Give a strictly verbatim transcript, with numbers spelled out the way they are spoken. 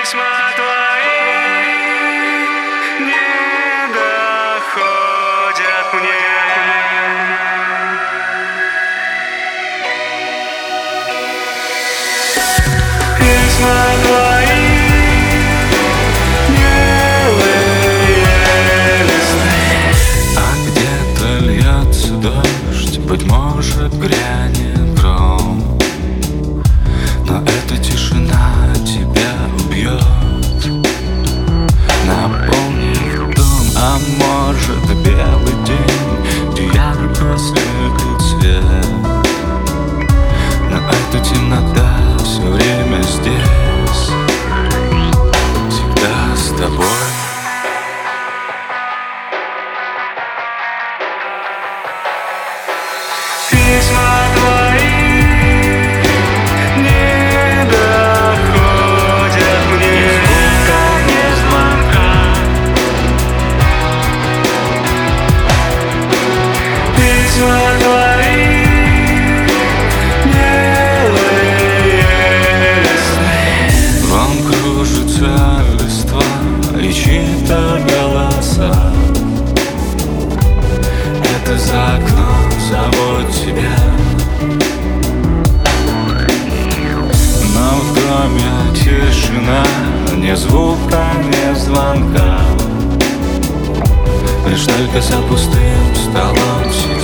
Письма твои не доходят мне. Письма твои белые листы. А где-то льется дождь, быть может, грянет гром, но эта тишина тебя убьет, наполнив дом. А может, белый день, где ярко светит свет, но эта темнота все время здесь, всегда с тобой. Письма твои не доходят мне. Ни звука, ни звонка. Письма твои белые листы. Вон кружится листва и чьи-то голоса. Это за окном зовут тебя, но в доме тишина, ни звука, ни звонка, лишь только за пустым столом сидишь.